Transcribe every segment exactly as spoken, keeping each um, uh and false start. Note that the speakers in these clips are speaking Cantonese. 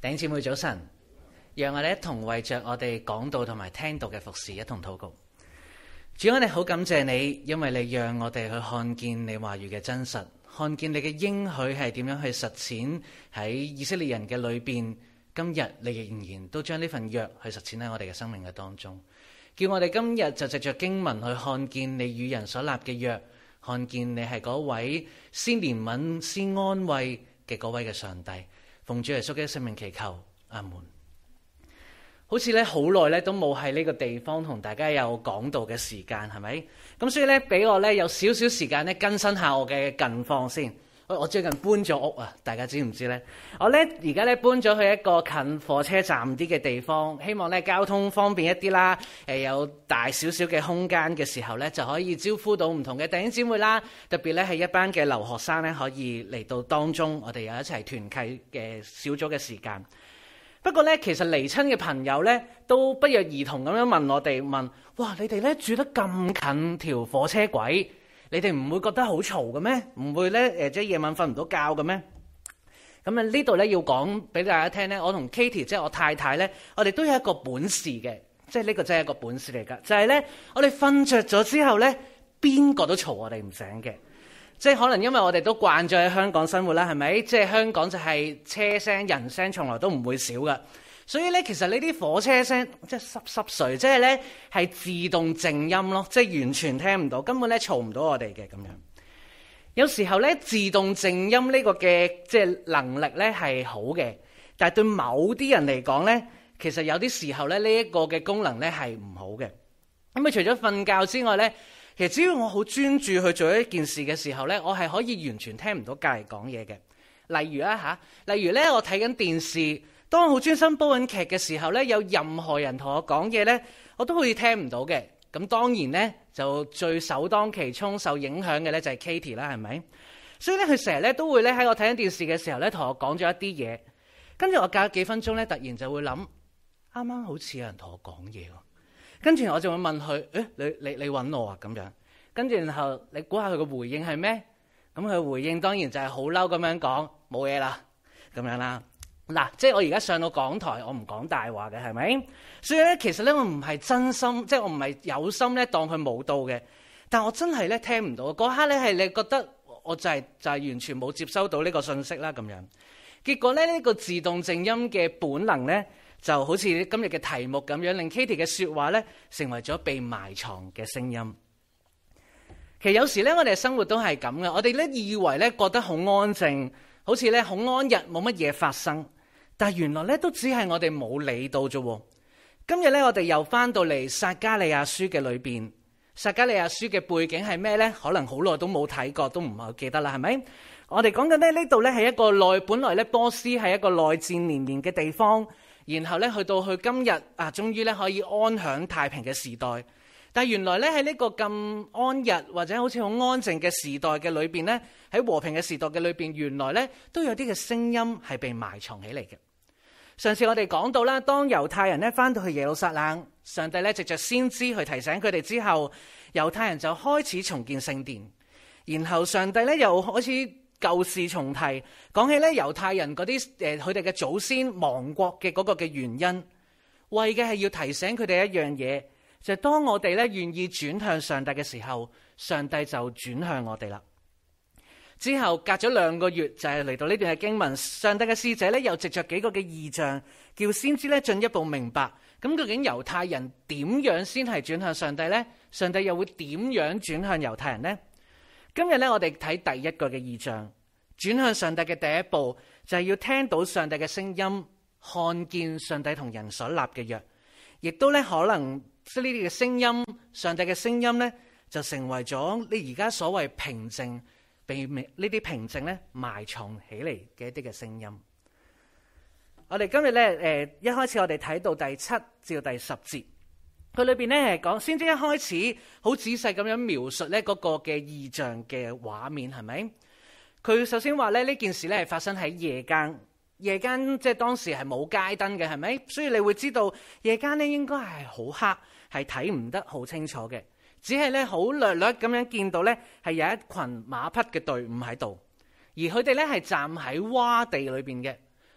弟兄姊妹早晨，讓我哋一同為着我哋講道同埋聽道嘅服侍一同禱告。主，我哋好感謝你，因為你讓我哋去看見你話語嘅真實，看見你嘅應許係點樣去實踐喺以色列人嘅裏邊。今日你仍然都將呢份約去實踐喺我哋嘅生命嘅當中，叫我哋今日就藉着經文去看見你與人所立嘅約，看見你係嗰位先憐憫、先安慰嘅嗰位嘅上帝。奉主耶穌嘅聖名祈求，阿門。好似咧好耐咧都冇喺呢個地方同大家有講道嘅時間，係咪？咁所以咧俾我咧有少少時間咧更新下我嘅近況先。我最近搬咗屋啊，大家知唔知咧？我咧而家咧搬咗去一個近火車站啲嘅地方，希望咧交通方便一啲啦。誒，有大少少嘅空間嘅時候咧，就可以招呼到唔同嘅弟兄姊妹啦。特別咧係一班嘅留學生咧，可以嚟到當中，我哋有一齊團契嘅小組嘅時間。不過咧，其實離親嘅朋友咧，都不約而同咁樣問我哋問：哇，你哋咧住得咁近條火車軌？你哋唔會覺得好嘈嘅咩？唔會咧誒，即係夜晚瞓唔到覺嘅咩？咁啊呢度咧要講俾大家聽咧，我同 Katie 即係我太太咧，我哋都有一個本事嘅，即係呢個真係一個本事嚟㗎，就係咧我哋瞓着咗之後咧，邊個都嘈我哋唔醒嘅。即係可能因為我哋都慣咗喺香港生活啦，係咪？即係香港就係車聲、人聲，從來都唔會少㗎。所以咧，其實呢啲火車聲即係濕濕碎，即係咧係自動靜音咯，即係完全聽唔到，根本咧嘈唔到我哋嘅咁樣。有時候咧，自動靜音呢個嘅即係能力咧係好嘅，但係對某啲人嚟講咧，其實有啲時候咧呢一個嘅功能咧係唔好嘅。咁啊，除咗瞓覺之外咧，其實只要我好專注去做一件事嘅時候咧，我係可以完全聽唔到隔離講嘢嘅。例如啊嚇，例如咧我睇緊電視。當我好專心煲緊劇嘅時候咧，有任何人同我講嘢咧，我都好似聽唔到嘅。咁當然咧，就最首當其衝受影響嘅咧就係 Katie 啦，係咪？所以咧，佢成日咧都會咧喺我睇緊電視嘅時候咧，同我講咗一啲嘢。跟住我隔咗幾分鐘咧，突然就會諗，啱啱好似有人同我講嘢喎。跟住我就會問佢：誒，你你你揾我啊？咁樣。跟住然後你估下佢嘅回應係咩？咁佢回應當然就係好嬲咁樣講，冇嘢啦，咁樣啦。嗱，即係我而家上到講台，我唔講大話嘅，係咪？所以咧，其實咧，我唔係真心，即係我唔係有心咧，當佢冇到嘅。但我真係咧聽唔到，嗰刻咧係你覺得我就係就係完全冇接收到呢個信息啦，咁樣。結果咧呢個自動靜音嘅本能咧，就好似今日嘅題目咁樣，令 Katie 嘅說話咧成為咗被埋藏嘅聲音。其實有時咧，我哋嘅生活都係咁嘅，我哋咧以為咧覺得好安靜，好似咧好安逸，冇乜嘢發生。但係原來咧都只係我哋冇理到啫。今日咧我哋又翻到嚟撒迦利亞書嘅裏邊，撒迦利亞書嘅背景係咩咧？可能好耐都冇睇過，都唔係記得啦，係咪？我哋講緊咧呢度咧係一個內本來咧波斯係一個內戰連連嘅地方，然後咧去到去今日啊，終於咧可以安享太平嘅時代。但係原來咧喺呢個咁安逸或者好似好安靜嘅時代嘅裏邊咧，喺和平嘅時代嘅裏邊，原來咧都有啲嘅聲音係被埋藏起嚟嘅。上次我哋講到啦，當猶太人咧翻到去耶路撒冷，上帝咧藉着先知去提醒佢哋之後，猶太人就開始重建聖殿。然後上帝咧又開始舊事重提，講起咧猶太人嗰啲誒佢哋嘅祖先亡國嘅嗰個嘅原因，為嘅係要提醒佢哋一樣嘢，就係當我哋咧願意轉向上帝嘅時候，上帝就轉向我哋啦。之後隔咗兩個月就係嚟到呢段嘅經文，上帝嘅使者咧又藉着幾個嘅異象，叫先知咧進一步明白，咁究竟猶太人點樣先係轉向上帝呢？上帝又會點樣轉向猶太人呢？今日咧我哋睇第一個嘅異象，轉向上帝嘅第一步就係要聽到上帝嘅聲音，看見上帝同人所立嘅約，亦都咧可能即係呢啲嘅聲音，上帝嘅聲音咧就成為咗你而家所謂平靜。被呢啲平靜咧埋藏起嚟嘅一啲嘅聲音。我哋今日咧誒，一開始我哋睇到第七至到第十節，佢裏邊咧係講先知一開始好仔細咁樣描述咧嗰個嘅異象嘅畫面，係咪？佢首先話咧呢件事咧係發生喺夜間，夜間即係當時係冇街燈嘅，係咪？所以你會知道夜間咧應該係好黑，係睇唔得好清楚嘅。只係咧好略略咁樣見到咧係有一群馬匹嘅隊伍喺度，而佢哋咧係站喺窪地裏邊嘅。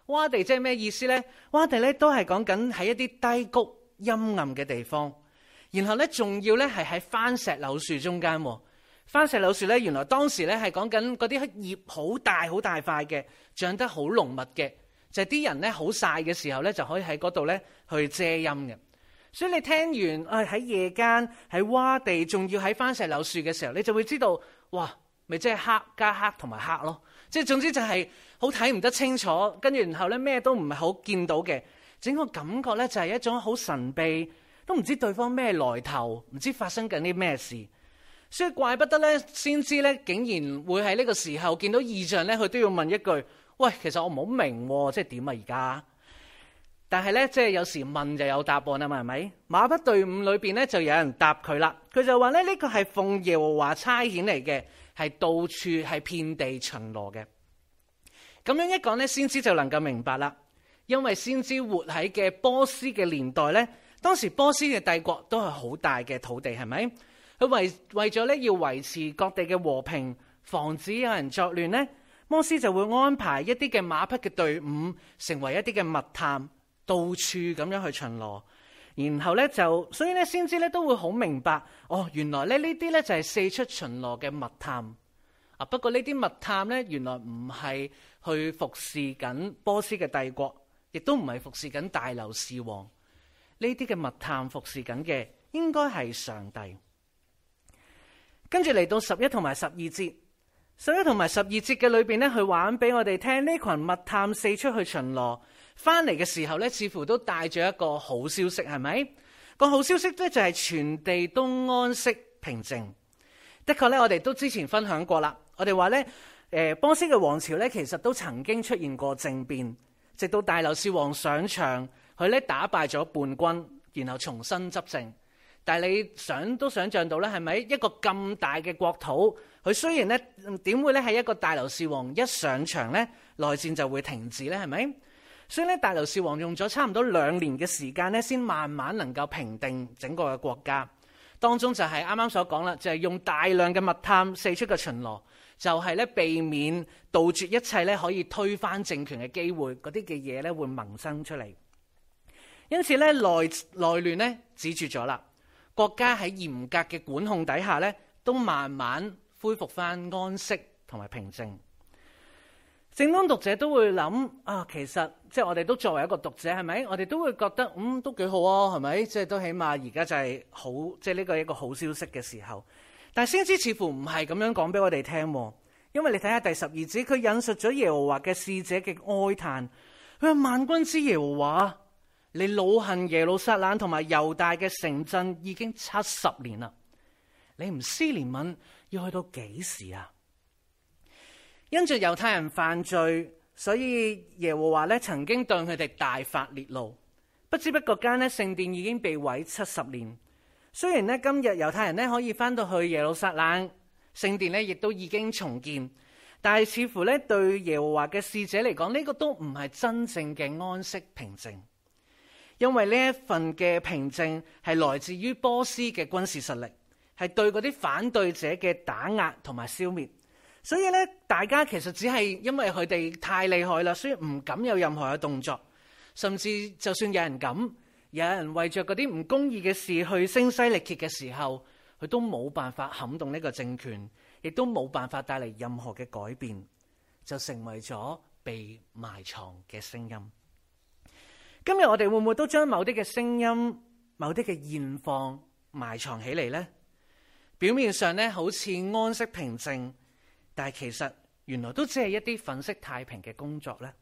窪地即係咩意思呢？窪地咧都係講緊喺一啲低谷陰暗嘅地方，然後咧仲要咧係喺番石榴樹中間。番石榴樹咧原來當時咧係講緊嗰啲葉好大好大塊嘅，長得好濃密嘅，就係啲人咧好曬嘅時候咧就可以喺嗰度咧去遮陰嘅。所以你聽完誒喺夜間喺窪地，仲要喺番石榴樹嘅時候，你就會知道，哇，咪即係黑加黑同埋黑咯。即係總之就係好睇唔得清楚，跟住然後咧咩都唔係好見到嘅，整個感覺咧就係一種好神秘，都唔知對方咩來頭，唔知發生緊啲咩事。所以怪不得咧，先知咧竟然會喺呢個時候見到異象咧，佢都要問一句：喂，其實我唔好明，即係點啊而家？但係咧，即係有時問就有答案啊嘛，係咪？馬匹隊伍裏邊咧就有人答佢啦，佢就話咧呢個係奉耶和華差遣嚟嘅，係到處係遍地巡邏嘅。咁樣一講咧，先知就能夠明白啦，因為先知活喺嘅波斯嘅年代咧，當時波斯嘅帝國都係好大嘅土地，係咪？佢為為咗咧要維持各地嘅和平，防止有人作亂呢，摩西就會安排一啲嘅馬匹嘅隊伍，成為一啲嘅密探，到處咁樣去巡邏。然後咧就，所以咧先知咧都會好明白，哦，原來咧呢啲咧就係四出巡邏嘅密探。啊，不過呢啲密探咧原來唔係去服侍緊波斯嘅帝國，亦都唔係服侍緊大流士王。呢啲嘅密探服侍緊嘅應該係上帝。跟住嚟到十一同埋十二節，十一同埋十二節嘅裏邊呢，佢玩俾我哋聽，呢群密探四出去巡邏，翻嚟嘅時候呢，似乎都帶咗一個好消息，係咪？個好消息呢，就係全地都安息平靜。的確呢，我哋都之前分享過啦，我哋話呢，誒，波斯嘅王朝呢，其實都曾經出現過政變，直到大流士王上場，佢呢打敗咗叛軍，然後重新執政。但係你想都想象到咧，係咪一個咁大嘅國土？佢雖然咧點會咧係一個大流士王一上場咧，內戰就會停止咧？係咪？所以咧，大流士王用咗差唔多兩年嘅時間咧，先慢慢能夠平定整個嘅國家。當中就係啱啱所講啦，就係用大量嘅密探四出嘅巡邏，就係咧避免杜絕一切咧可以推翻政權嘅機會，嗰啲嘅嘢咧會萌生出嚟。因此咧內內亂咧止住咗啦。國家喺嚴格嘅管控底下咧，都慢慢恢復翻安息同埋平靜。正當讀者都會諗啊，其實即係我哋都作為一個讀者，係咪？我哋都會覺得嗯都幾好啊，係咪？即係都起碼而家就係好，即係呢個係一個好消息嘅時候。但係先知似乎唔係咁樣講俾我哋聽，因為你睇下第十二節，佢引述咗耶和華嘅使者嘅哀嘆，佢話萬軍之耶和華，你惱恨耶路撒冷同埋猶大嘅城鎮已經七十年啦，你唔施憐憫要去到幾時啊？因着猶太人犯罪，所以耶和華咧曾經對佢哋大發烈怒，不知不覺間咧聖殿已經被毀七十年。雖然咧今日猶太人咧可以翻到去耶路撒冷，聖殿咧亦都已經重建，但係似乎咧對耶和華嘅使者嚟講，呢個都唔係真正嘅安息平靜。因為呢一份嘅平靜係來自於波斯嘅軍事實力，係對嗰啲反對者嘅打壓同埋消滅。所以咧，大家其實只係因為佢哋太厲害啦，所以唔敢有任何嘅動作。甚至就算有人敢，有人為着嗰啲唔公義嘅事去聲嘶力竭嘅時候，佢都冇辦法撼動呢個政權，亦都冇辦法帶嚟任何嘅改變，就成為咗被埋藏嘅聲音。今日我哋會唔會都將某啲嘅聲音、某啲嘅現況埋藏起嚟呢？表面上咧好似安息平靜，但係其實原來都只係一啲粉飾太平嘅工作呢。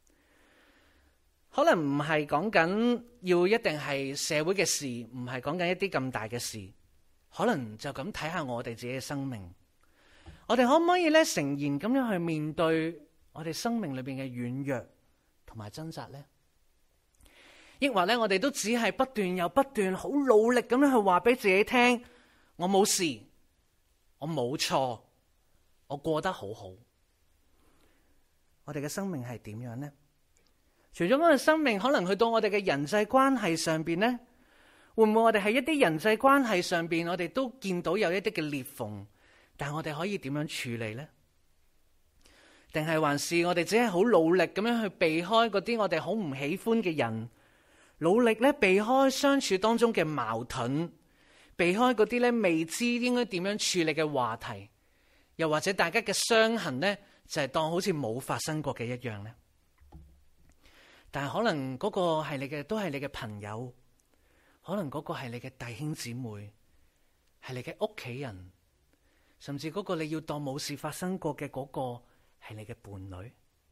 可能唔係講緊要一定係社會嘅事，唔係講緊一啲咁大嘅事，可能就咁睇下我哋自己嘅生命。我哋可唔可以咧誠然咁樣去面對我哋生命裏邊嘅軟弱同埋掙扎呢？抑或咧，我哋都只係不斷又不斷好努力咁樣去話俾自己聽，我冇事，我冇錯，我過得好好。我哋嘅生命係點樣呢？除咗我哋生命，可能去到我哋嘅人際關係上邊呢，會唔會我哋喺一啲人際關係上邊，我哋都見到有一啲嘅裂縫，但係我哋可以點樣處理呢？ 定係還是我哋只係好努力咁樣去避開嗰啲我哋好唔喜歡嘅人，努力咧避開相處當中嘅矛盾，避開嗰啲咧未知應該點樣處理嘅話題，又或者大家嘅傷痕咧就係當好似冇發生過嘅一樣咧。但係可能嗰個係你嘅，都係你嘅朋友，可能嗰個係你嘅弟兄姊妹，係你嘅屋企人，甚至嗰個你要當冇事發生過嘅嗰個係你嘅伴侶。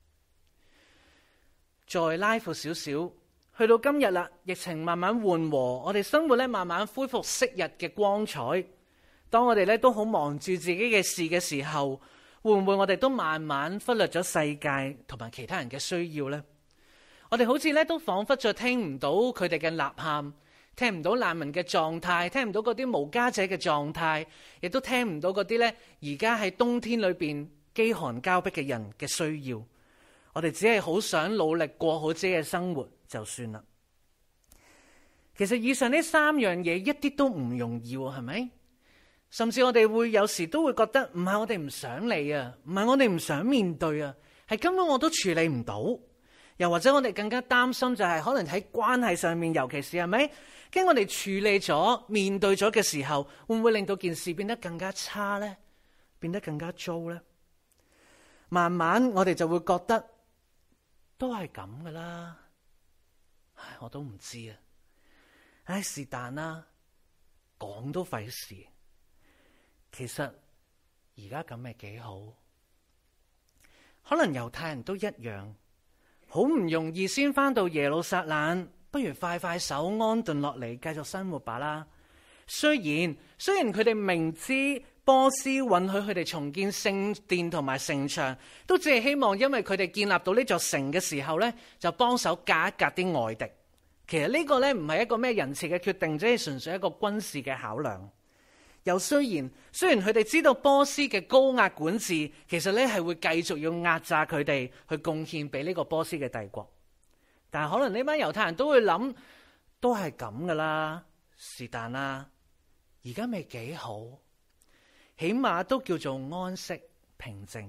再拉闊少少，去到今日啦，疫情慢慢緩和，我哋生活咧慢慢恢復昔日嘅光彩。當我哋咧都好忙住自己嘅事嘅時候，會唔會我哋都慢慢忽略咗世界同埋其他人嘅需要呢？我哋好似咧都仿佛再聽唔到佢哋嘅吶喊，聽唔到難民嘅狀態，聽唔到嗰啲無家者嘅狀態，亦都聽唔到嗰啲咧而家喺冬天裏邊飢寒交迫嘅人嘅需要。我哋只係好想努力過好自己嘅生活就算啦。其實以上呢三樣嘢一啲都唔容易，係咪？甚至我哋會有時都會覺得唔係我哋唔想理啊，唔係我哋唔想面對啊，係根本我都處理唔到。又或者我哋更加擔心就係可能喺關係上面，尤其是係咪經我哋處理咗、面對咗嘅時候，會唔會令到件事變得更加差呢？變得更加糟呢？慢慢我哋就會覺得都係咁噶啦。唉，我都唔知啊。唉，是但啦，講都費事。其實而家咁咪幾好？可能猶太人都一樣。好唔容易先返到耶路撒冷，不如快快手安頓落嚟，繼續生活吧啦。雖然雖然佢哋明知波斯允許佢哋重建聖殿同埋城牆，都只係希望因為佢哋建立到呢座城嘅時候呢，就幫手隔一隔啲外敵。其實呢個呢，唔係一個咩仁慈嘅決定，只係純粹一個軍事嘅考量。又雖然雖然佢哋知道波斯嘅高壓管治，其實咧係會繼續要壓榨佢哋去貢獻俾呢個波斯嘅帝國，但係可能呢班猶太人都會諗，都係咁噶啦，是但啦，而家咪幾好，起碼都叫做安息平靜。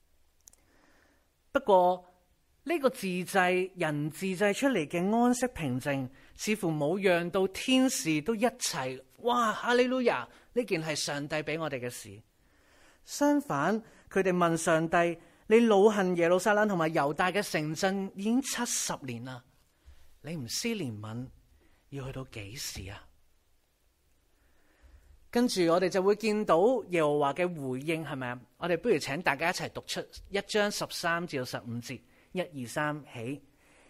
不過呢個自製人自製出嚟嘅安息平靜，似乎冇讓到天使都一齊哇哈利路亞！呢件係上帝俾我哋嘅事。相反，佢哋問上帝：你惱恨耶路撒冷同埋猶大嘅城鎮已經七十年啦，你唔施憐憫，要去到幾時啊？跟住我哋就會見到耶和華嘅回應，係咪啊？我哋不如請大家一齊讀出一章十三至十五節，一二三起。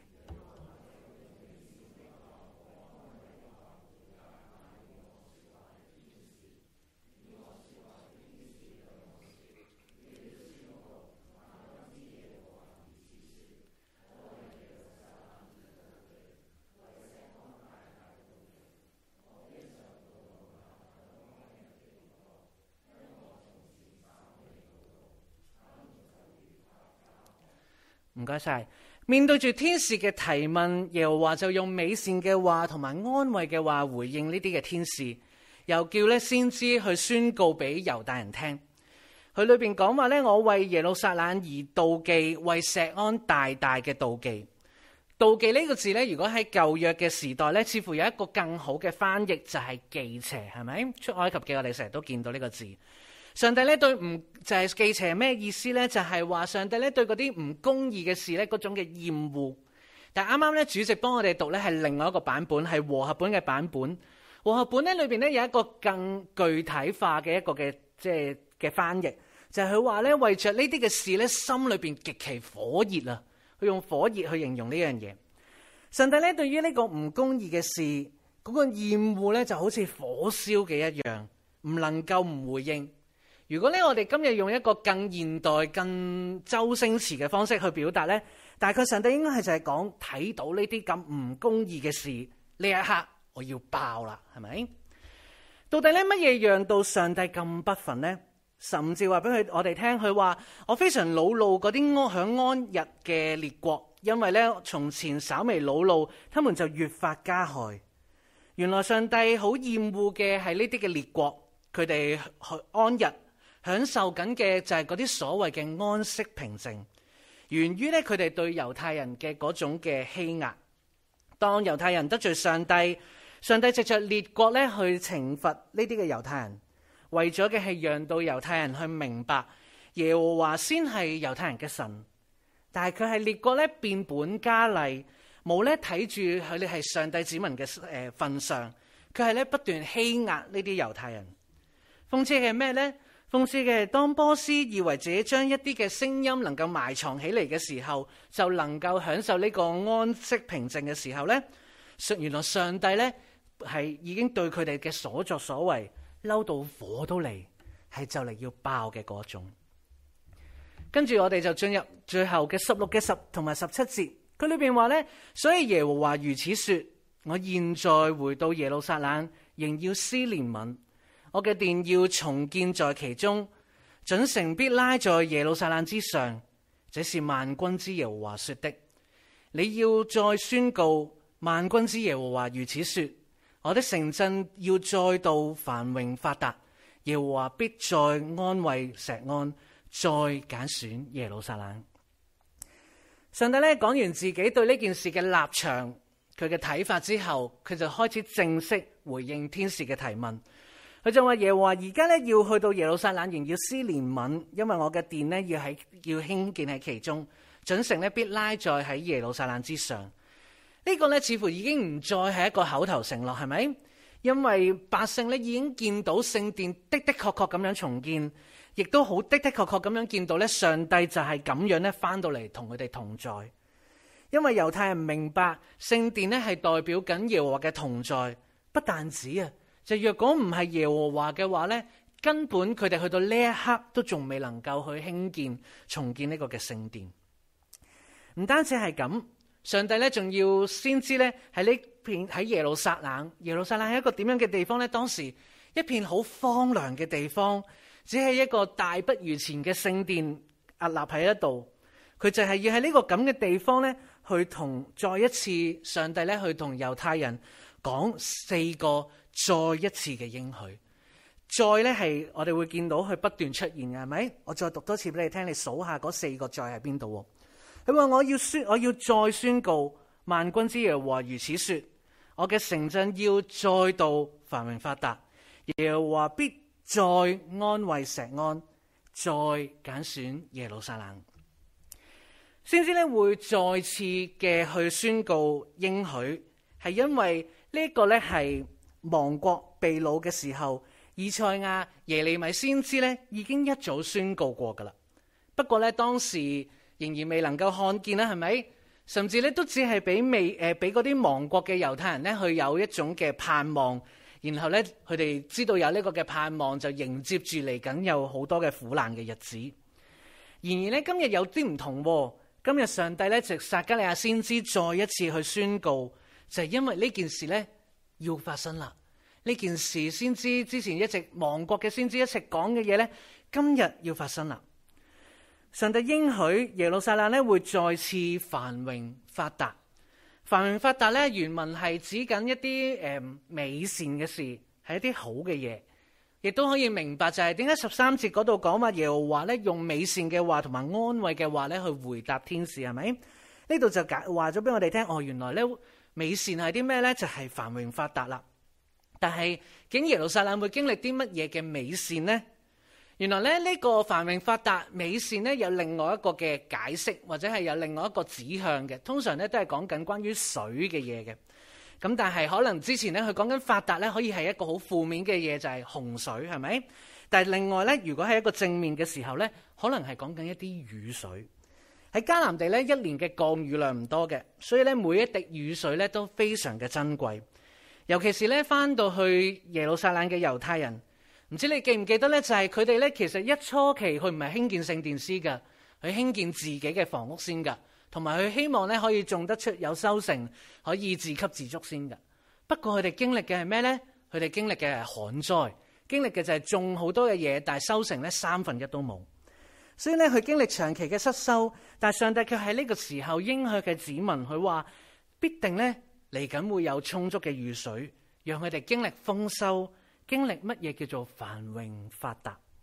唔該晒。面對住天使嘅提問，耶和華就用美善嘅話同埋安慰嘅話回應呢啲嘅天使，又叫咧先知去宣告俾猶大人聽。佢裏邊講話咧，我為耶路撒冷而妒忌，為錫安大大嘅妒忌。妒忌呢個字咧，如果喺舊約嘅時代咧，似乎有一個更好嘅翻譯，就係忌邪，係咪？出埃及記我哋成日都見到呢個字。上帝咧對唔就係忌邪咩意思咧？就係話上帝咧對嗰啲唔公義嘅事咧嗰種嘅厭惡。但係啱啱咧主席幫我哋讀咧係另外一個版本，係和合本嘅版本。和合本咧裏邊咧有一個更具體化嘅一個嘅即係嘅翻譯，就係佢話咧為着呢啲嘅事咧心裏邊極其火熱啊！佢用火熱去形容呢樣嘢。上帝咧對於呢個唔公義嘅事嗰個厭惡咧就好似火燒嘅一樣，唔能夠唔回應。如果咧我哋今日用一個更現代、更周星馳嘅方式去表達咧，大概上帝應該係就係講睇到呢啲咁唔公義嘅事，呢一刻我要爆啦，係咪？到底咧乜嘢讓到上帝咁不忿呢？甚至話俾佢我哋聽，佢話我非常惱怒嗰啲安享安逸嘅列國，因為咧從前稍微惱怒，他們就越發加害。原來上帝好厭惡嘅係呢啲嘅列國，佢哋安逸。 享受緊嘅就係嗰啲所謂嘅安息平靜，源於咧佢哋對猶太人嘅嗰種嘅欺壓。當猶太人得罪上帝，上帝藉着列國咧去懲罰呢啲嘅猶太人，為咗嘅係讓到猶太人去明白耶和華先係猶太人嘅神，但係佢係列國咧變本加厲，冇咧睇住佢哋係上帝子民嘅誒份上，佢係咧不斷欺壓呢啲猶太人。諷刺嘅係咩呢？諷刺嘅係當波斯以為自己將一啲嘅聲音能夠埋藏起嚟嘅時候，就能夠享受呢個安息平靜嘅時候呢，原來上帝呢係已經對佢哋嘅所作所為嬲到火都嚟，係就嚟要爆嘅嗰種。跟住我哋就進入最後嘅十六嘅十同埋十七節，佢裏邊話呢：「所以耶和華如此說，我現在回到耶路撒冷，仍要施憐憫。我嘅殿要重建在其中，準繩必拉在耶路撒冷之上。這是萬軍之耶和華說的。你要再宣告，萬軍之耶和華如此說：我的城鎮要再度繁榮發達，耶和華必再安慰錫安，再揀選耶路撒冷。上帝咧講完自己對呢件事嘅立場，佢嘅睇法之後，佢就開始正式回應天使嘅提問。佢就話耶和華而家咧要去到耶路撒冷，仍要施憐憫，因為我嘅殿咧要喺要興建喺其中，準繩咧必拉在喺耶路撒冷之上。呢、這個咧似乎已經唔再係一個口頭承諾，係咪？因為百姓咧已經見到聖殿的的確確咁樣重建，亦都好的的確確咁樣見到咧上帝就係咁樣咧翻到嚟同佢哋同在。因為猶太人明白聖殿咧係代表緊耶和華嘅同在，不但止啊。就若果唔係耶和華嘅話呢，根本佢哋去到呢一刻都仲未能夠去興建重建呢個嘅聖殿。唔單止係咁，上帝呢仲要先知呢喺呢片喺耶路撒冷，耶路撒冷係一個點樣嘅地方呢？當時一片好荒涼嘅地方，只係一個大不如前嘅聖殿屹立喺一度。佢就係要喺呢個咁嘅地方呢，去同再一次上帝呢去同猶太人講四個再一次嘅應許。再呢係我哋會見到佢不斷出現嘅，係咪？我再讀多次俾你聽，你數下嗰四個再喺邊度。佢話我要宣，我要再宣告，萬軍之耶和華如此說：我嘅城鎮要再度繁榮發達，耶和華必再安慰錫安，再揀選耶路撒冷。先知咧會再次嘅去宣告應許，係因為呢個咧係亡國被擄嘅時候，以賽亞、耶利米先知咧已經一早宣告過噶啦。不過咧當時仍然未能夠看見啦，係咪？甚至咧都只係俾未誒俾嗰啲亡國嘅猶太人咧去有一種嘅盼望，然後咧佢哋知道有呢個嘅盼望，就迎接住嚟緊有好多嘅苦難嘅日子。然而咧今日有啲唔同喎。今日上帝咧藉撒迦利亞先知再一次去宣告，就係因為呢件事咧要發生啦。呢件事先知之前一直亡國嘅先知一直講嘅嘢咧，今日要發生啦。上帝應許耶路撒冷咧會再次繁榮發達。繁榮發達咧原文係指緊一啲誒美善嘅事，係一啲好嘅嘢。亦都可以明白就係點解十三節嗰度講話耶和華咧用美善嘅話同埋安慰嘅話咧去回答天使，係咪？呢度就解話咗俾我哋聽，哦，原來咧美善係啲咩咧？就係繁榮發達啦。但係竟耶路撒冷會經歷啲乜嘢嘅美善呢？原來咧呢個繁榮發達美善咧有另外一個嘅解釋，或者係有另外一個指向嘅。通常咧都係講緊關於水嘅嘢嘅。咁但係可能之前咧佢講緊發達咧可以係一個好負面嘅嘢，就係洪水，係咪？但係另外咧，如果係一個正面嘅時候咧，可能係講緊一啲雨水。喺迦南地咧，一年嘅降雨量唔多嘅，所以咧每一滴雨水咧都非常嘅珍貴。尤其是咧翻到去耶路撒冷嘅猶太人，唔知你記唔記得咧？就係佢哋咧其實一初期佢唔係興建聖殿先㗎，佢興建自己嘅房屋先㗎。同埋佢希望咧可以種得出有收成，可以自給自足先㗎。不過佢哋經歷嘅係咩呢？佢哋經歷嘅係旱災，經歷嘅就係種好多嘅嘢，但係收成咧三分一都冇。所以咧佢經歷長期嘅失收，但係上帝卻喺呢個時候應許嘅子民，佢話必定咧嚟緊會有充足嘅雨水，讓佢哋經歷豐收，經歷乜嘢叫做繁榮發達。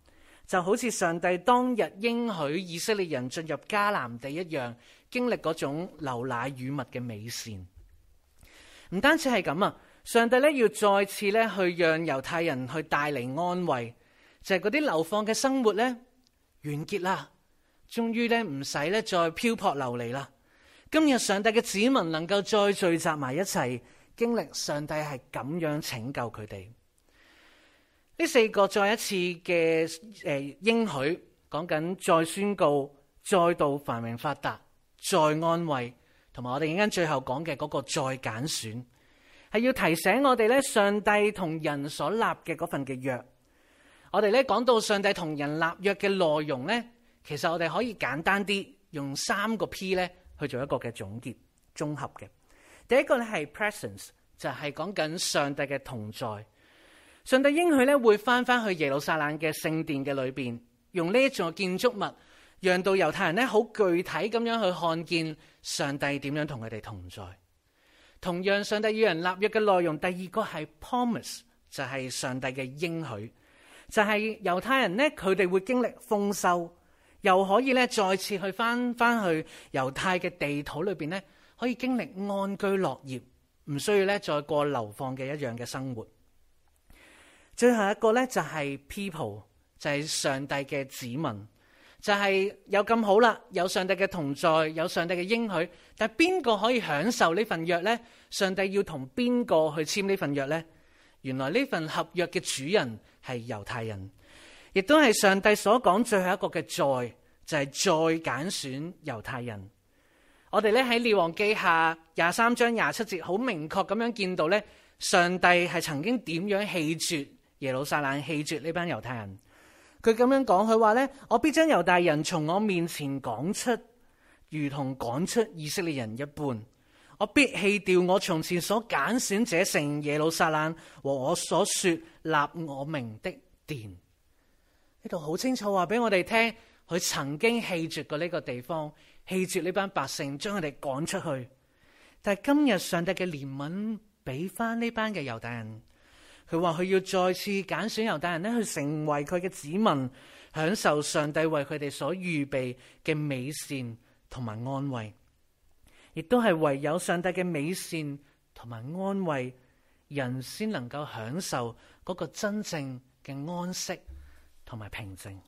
就好似上帝當日應許以色列人進入迦南地一樣，經歷嗰種流奶與蜜嘅美善。唔單止係咁啊，上帝咧要再次咧去讓猶太人去帶嚟安慰，就係嗰啲流放嘅生活咧完結啦，終於咧唔使咧再漂泊流離啦。今日上帝嘅子民能夠再聚集埋一齊，經歷上帝係咁樣拯救佢哋。呢四個再一次嘅誒應許，講緊再宣告、再度繁榮發達、再安慰，同埋我哋陣間最後講嘅嗰個再揀選，係要提醒我哋咧，上帝同人所立嘅嗰份嘅約。我哋咧講到上帝同人立約嘅內容咧，其實我哋可以簡單啲用三個 P 咧去做一個嘅總結、綜合嘅。第一個咧係 presence， 就係講緊上帝嘅同在。上帝應許咧會翻翻去耶路撒冷嘅聖殿嘅裏邊，用呢一座建築物，讓到猶太人咧好具體咁樣去看見上帝點樣同佢哋同在。同樣，上帝與人立約嘅內容，第二個係 promise， 就係上帝嘅應許，就係猶太人咧佢哋會經歷豐收，又可以咧再次去翻翻去猶太嘅地土裏邊咧，可以經歷安居樂業，唔需要咧再過流放嘅一樣嘅生活。最後一個咧就係 people， 就係上帝嘅子民，就係有咁好啦，有上帝嘅同在，有上帝嘅應許，但係邊個可以享受呢份約呢？上帝要同邊個去簽呢份約呢？原來呢份合約嘅主人係猶太人，亦都係上帝所講最後一個嘅再，就係再揀選猶太人。我哋咧喺列王記下廿三章廿七節好明確咁樣見到咧，上帝係曾經點樣棄絕耶路撒冷，棄絕呢班猶太人。佢咁樣講，佢話咧：我必將猶大人從我面前趕出，如同趕出以色列人一般。我必棄掉我從前所揀選這城耶路撒冷和我所說立我名的殿。呢度好清楚話俾我哋聽，佢曾經棄絕過呢個地方，棄絕呢班百姓，將佢哋趕出去。但係今日上帝嘅憐憫俾翻呢班嘅猶大人。佢話佢要再次揀選猶大人咧，去成為佢嘅子民，享受上帝為佢哋所預備嘅美善同埋安慰，亦都係唯有上帝嘅美善同埋安慰，人先能夠享受嗰個真正嘅安息同埋平靜。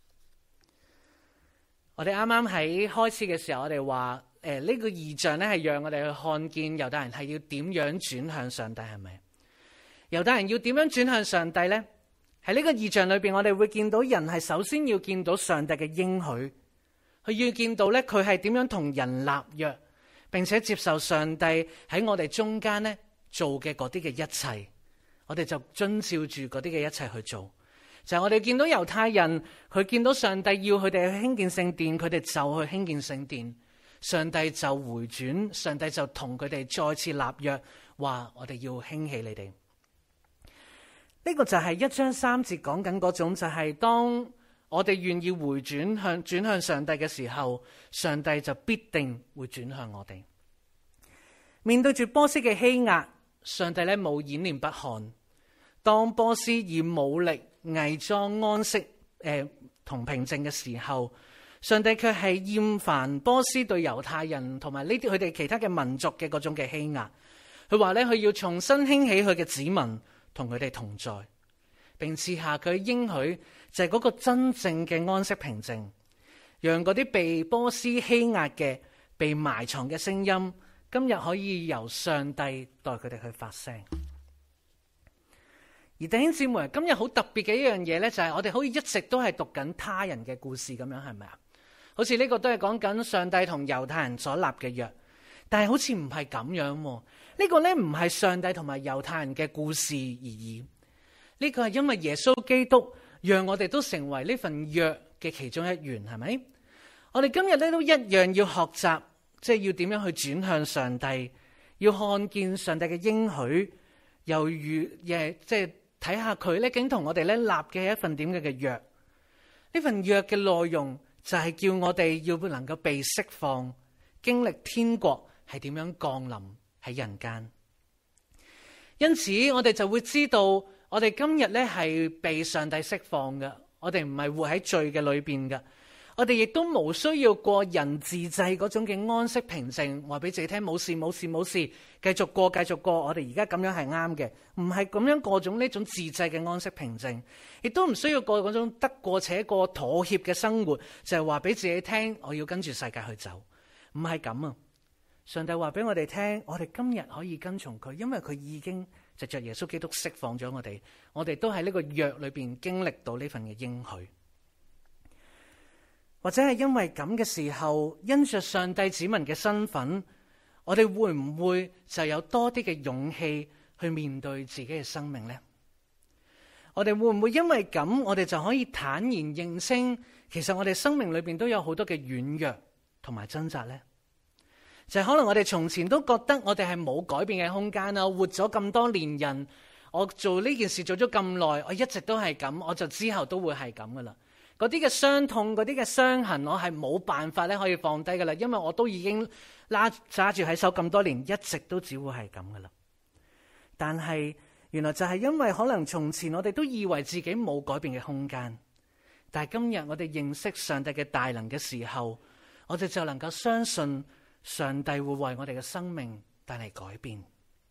我哋啱啱喺開始嘅時候，我哋話誒呢個異象咧係讓我哋去看見猶大人係要點樣轉向上帝，係咪？猶太人要點樣轉向上帝呢？喺呢個異象裏邊，我哋會見到人係首先要見到上帝嘅應許，佢要見到咧佢係點樣同人立約，並且接受上帝喺我哋中間咧做嘅嗰啲嘅一切，我哋就遵照住嗰啲嘅一切去做。就係我哋見到猶太人，佢見到上帝要佢哋去興建聖殿，佢哋就去興建聖殿，上帝就回轉，上帝就同佢哋再次立約，話我哋要興起你哋。呢個就係一章三節講緊嗰種，就係當我哋願意回轉向轉向上帝嘅時候，上帝就必定會轉向我哋。面對住波斯嘅欺壓，上帝咧冇掩面不看。當波斯以武力偽裝安息誒同平靜嘅時候，上帝卻係厭煩波斯對猶太人同埋呢啲佢哋其他嘅民族嘅嗰種嘅欺壓。佢話咧，佢要重新興起佢嘅子民，同佢哋同在，並賜下佢應許，就係嗰個真正嘅安息平靜，讓嗰啲被波斯欺壓嘅、被埋藏嘅聲音，今日可以由上帝代佢哋去發聲。而弟兄姊妹，今日好特別嘅一樣嘢咧，就係我哋好似一直都係讀緊他人嘅故事咁樣，係咪啊？好似呢個都係講緊上帝同猶太人所立嘅約，但係好似唔係咁樣。呢個咧唔係上帝同埋猶太人嘅故事而已，呢個係因為耶穌基督讓我哋都成為呢份約嘅其中一員，係咪？我哋今日咧都一樣要學習，即係要點樣去轉向上帝，要看見上帝嘅應許，猶如誒即係睇下佢咧竟同我哋咧立嘅一份點嘅嘅約。呢份約嘅內容就係叫我哋要能夠被釋放，經歷天國係點樣降臨喺人間。因此我哋就會知道，我哋今日咧係被上帝釋放嘅， 我哋唔係活喺罪嘅裏邊嘅。我哋亦都冇需要過人自製嗰種嘅安息平靜，話俾自己聽冇事冇事冇事，繼續過繼續過。我哋而家咁樣係啱嘅，唔係咁樣過種呢種自製嘅安息平靜，亦都唔需要過嗰種得過且過妥協嘅生活，就係話俾自己聽我要跟住世界去走，唔係咁啊！上帝話俾我哋聽，我哋今日可以跟從佢，因為佢已經藉着耶穌基督釋放咗我哋，我哋都喺呢個約裏邊經歷到呢份嘅應許。或者係因為咁嘅時候，因着上帝子民嘅身份，我哋會唔會就有多啲嘅勇氣去面對自己嘅生命呢？我哋會唔會因為咁，我哋就可以坦然認清，其實我哋生命裏邊都有好多嘅軟弱同埋掙扎呢？就係可能我哋從前都覺得我哋係冇改變嘅空間啊，活咗咁多年人，我做呢件事做咗咁耐，我一直都係咁，我就之後都會係咁噶啦。嗰啲嘅傷痛，嗰啲嘅傷痕，我係冇辦法咧可以放低噶啦，因為我都已經拉揸住喺手咁多年，一直都只會係咁噶啦。但係原來就係因為可能從前我哋都以為自己冇改變嘅空間，但係今日我哋認識上帝嘅大能嘅時候，我哋就能夠相信上帝會為我哋嘅生命帶嚟改變。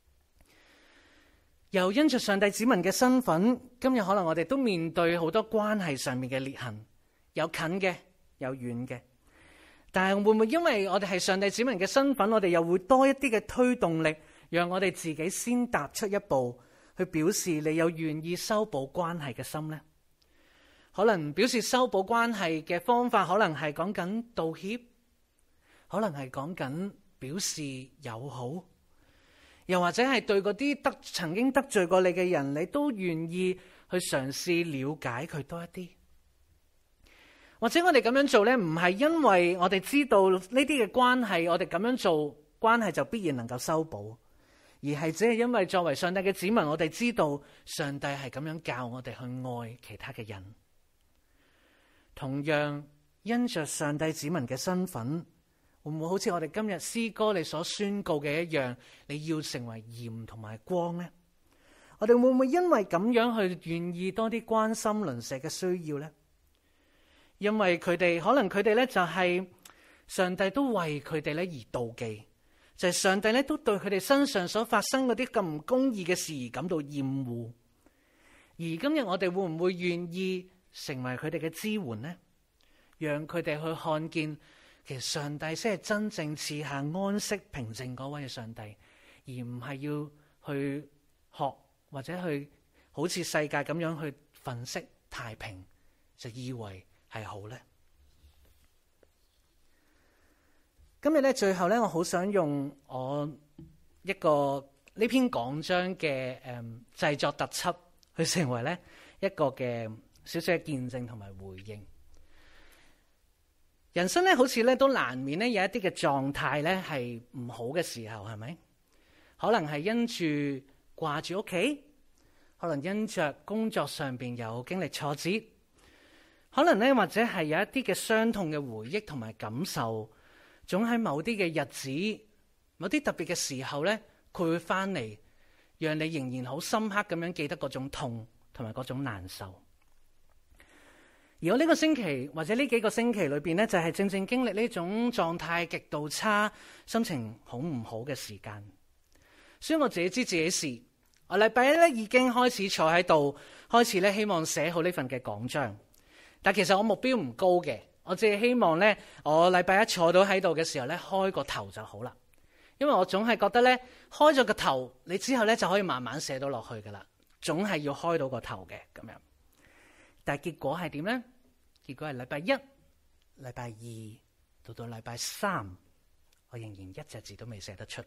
又因着上帝子民嘅身份，今日可能我哋都面對好多關係上面嘅裂痕，有近嘅，有遠嘅。但係會唔會因為我哋係上帝子民嘅身份，我哋又會多一啲嘅推動力，讓我哋自己先踏出一步，去表示你有願意修補關係嘅心呢？可能表示修補關係嘅方法，可能係講緊道歉，可能係講緊表示友好。又或者係對嗰啲得曾經得罪過你嘅人，你都願意去嘗試了解佢多一啲。或者我哋咁樣做呢，唔係因為我哋知道呢啲嘅關係，我哋咁樣做關係就必然能夠修補，而係只係因為作為上帝嘅子民，我哋知道上帝係咁樣教我哋去愛其他嘅人。同樣因着上帝子民嘅身份，會唔會好似我哋今日詩歌你所宣告嘅一樣，你要成為鹽同埋光呢？我哋會唔會因為咁樣去願意多啲關心鄰舍嘅需要呢？因為佢哋可能佢哋咧就係上帝都為佢哋咧而妒忌，就係上帝咧都對佢哋身上所發生嗰啲咁唔公義嘅事而感到厭惡。而今日我哋會唔會願意成為佢哋嘅支援呢？讓佢哋去看見，其實上帝先係真正賜下安息平靜嗰位嘅上帝，而唔係要去學或者去好似世界咁樣去粉飾太平，就以為係好咧。今日咧最後咧，我好想用我一個呢篇講章嘅誒製作特輯，去成為咧一個嘅少少嘅見證同埋回應。人生咧，好似咧都難免咧有一啲嘅狀態咧係唔好嘅時候，係咪？可能係因住掛住屋企，可能因着工作上邊有經歷挫折，可能咧或者係有一啲嘅傷痛嘅回憶同埋感受，總喺某啲嘅日子、某啲特別嘅時候咧，佢會翻嚟，讓你仍然好深刻咁樣記得嗰種痛同埋嗰種難受。而我呢個星期或者呢幾個星期裏邊呢，就係正正經歷呢種狀態極度差、心情好唔好嘅時間。所以我自己知自己事，我禮拜一咧已經開始坐喺度，開始咧希望寫好呢份嘅講章。但其實我目標唔高嘅，我只係希望咧，我禮拜一坐到喺度嘅時候咧，開個頭就好啦。因為我總係覺得咧，開咗個頭，你之後咧就可以慢慢寫到落去噶啦。總係要開到個頭嘅咁樣。但係結果係點呢？結果係禮拜一、禮拜二到到禮拜三，我仍然一隻字都未寫得出。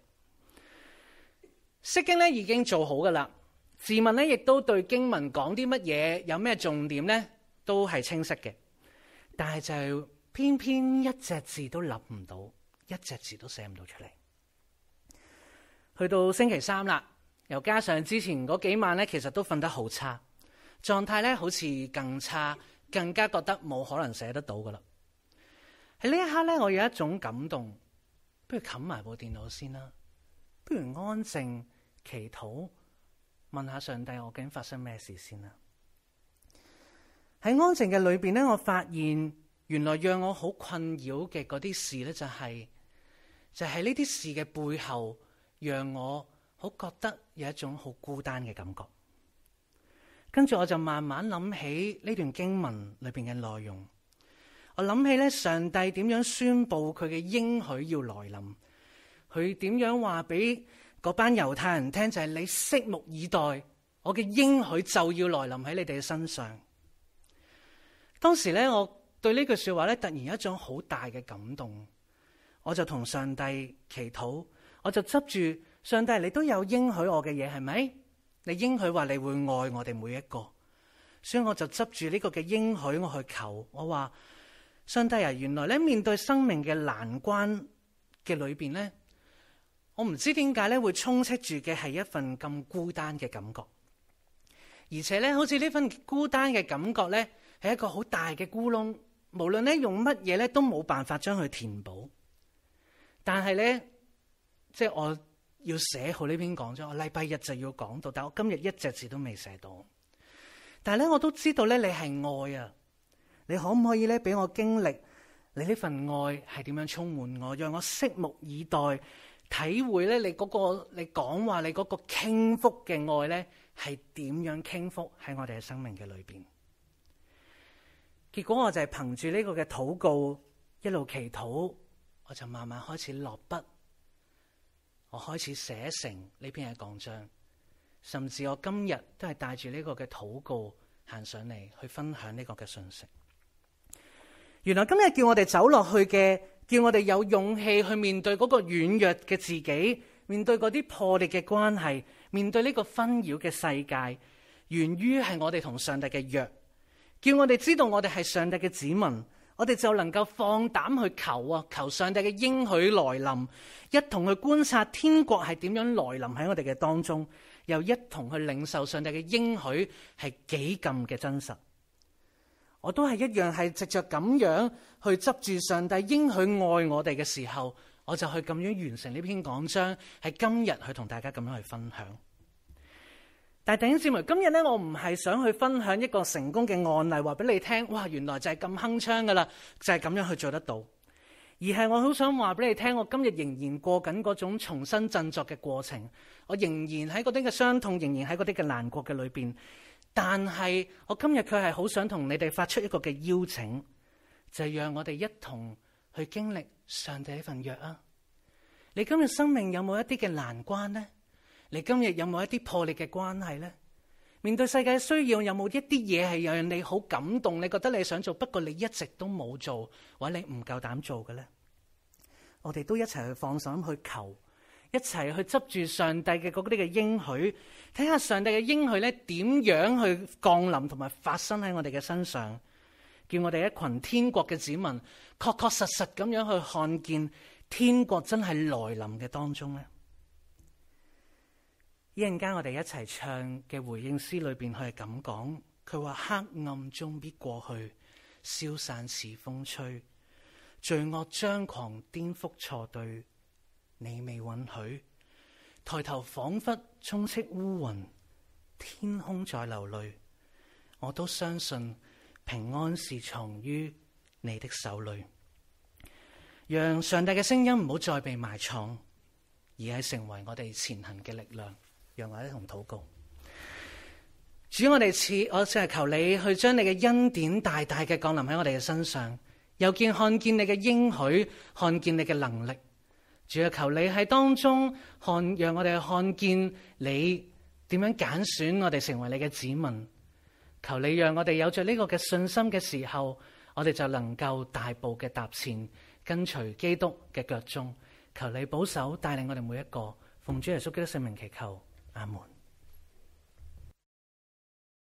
釋經咧已經做好噶啦，自問咧亦都對經文講啲乜嘢、有咩重點咧，都係清晰嘅。但係就係偏偏一隻字都立唔到，一隻字都寫唔到出嚟。去到星期三啦，又加上之前嗰幾晚咧，其實都瞓得好差。狀態咧好似更差，更加覺得冇可能寫得到噶啦。喺呢一刻咧，我有一種感動，不如冚埋部電腦先啦，不如安靜祈禱，問下上帝我究竟發生咩事先啦。 喺安靜嘅裏邊咧，我發現原來讓我好困擾嘅嗰啲事咧，就係就係呢啲事嘅背後，讓我好覺得有一種好孤單嘅感覺。跟住我就慢慢諗起呢段經文裏邊嘅內容，我諗起咧上帝點樣宣布佢嘅應許要來臨，佢點樣話俾嗰班猶太人聽，就係你拭目以待，我嘅應許就要來臨喺你哋嘅身上。當時咧，我對呢句說話咧，突然有一種好大嘅感動，我就同上帝祈禱，我就執住上帝，你都有應許我嘅嘢，係咪？你應許話你會愛我哋每一個，所以我就執住呢個嘅應許，我去求，我話上帝啊，原來咧面對生命嘅難關嘅裏邊咧，我唔知點解咧會充斥住嘅係一份咁孤單嘅感覺，而且咧好似呢份孤單嘅感覺咧，係一個好大嘅窟窿，無論咧用乜嘢咧都冇辦法將佢填補。但係咧，即係我要寫好呢篇講章，我禮拜日就要講到，但我今日一隻字都未寫到。但係咧，我都知道咧，你係愛啊！你可唔可以咧俾我經歷你呢份愛係點樣充滿我，讓我拭目以待，體會咧你嗰個你講話你嗰個傾覆嘅愛咧係點樣傾覆喺我哋嘅生命嘅裏邊。結果我就係憑住呢個嘅禱告，一路祈禱，我就慢慢開始落筆，我開始寫成呢篇嘅講章，甚至我今日都係帶住呢個嘅禱告行上嚟去分享呢個嘅信息。原來今日叫我哋走落去嘅，叫我哋有勇氣去面對嗰個軟弱嘅自己，面對嗰啲破裂嘅關係，面對呢個紛擾嘅世界，源於係我哋同上帝嘅約。叫我哋知道我哋係上帝嘅子民，我哋就能夠放膽去求啊，求上帝嘅應許來臨，一同去觀察天國係點樣來臨喺我哋嘅當中，又一同去領受上帝嘅應許係幾咁嘅真實。我都係一樣，係藉着咁樣去執住上帝應許愛我哋嘅時候，我就去咁樣完成呢篇講章，係今日去同大家咁樣去分享。但係弟兄姊妹，今日咧我唔係想去分享一個成功嘅案例，話俾你聽，哇，原來就係咁鏗鏘噶啦，就係咁樣去做得到。而係我好想話俾你聽，我今日仍然過緊嗰種重新振作嘅過程，我仍然喺嗰啲嘅傷痛，仍然喺嗰啲嘅難過嘅裏邊。但係我今日佢係好想同你哋發出一個嘅邀請，就係讓我哋一同去經歷上帝呢份約啊！你今日生命有冇一啲嘅難關呢？你今日有冇一啲破裂嘅關係呢？面對世界需要，有冇一啲嘢係讓你好感動？你覺得你想做，不過你一直都冇做，或者你唔夠膽做嘅呢？我哋都一齊去放手去求，一齊去執住上帝嘅嗰啲嘅應許，睇下上帝嘅應許咧點樣去降臨同埋發生喺我哋嘅身上，叫我哋一群天國嘅子民確確實實咁樣去看見天國真係來臨嘅當中咧。一陣間我哋一齊唱嘅回應詩裏邊，佢係咁講，佢話黑暗終必過去，消散似風吹，罪惡張狂顛覆錯對，你未允許，抬頭仿佛充斥烏雲，天空在流淚，我都相信平安是藏於你的手裏。讓上帝嘅聲音唔好再被埋藏，而係成為我哋前行嘅力量。讓我哋同禱告，主，我哋似我淨係求你去將你嘅恩典大大嘅降臨喺我哋嘅身上，又見看見你嘅應許，看見你嘅能力。主啊，求你喺當中看，讓我哋看見你點樣揀選我哋成為你嘅子民。求你讓我哋有着呢個嘅信心嘅時候，我哋就能夠大步嘅踏前，跟隨基督嘅腳蹤。求你保守帶領我哋每一個，奉主耶穌基督聖名祈求。阿門。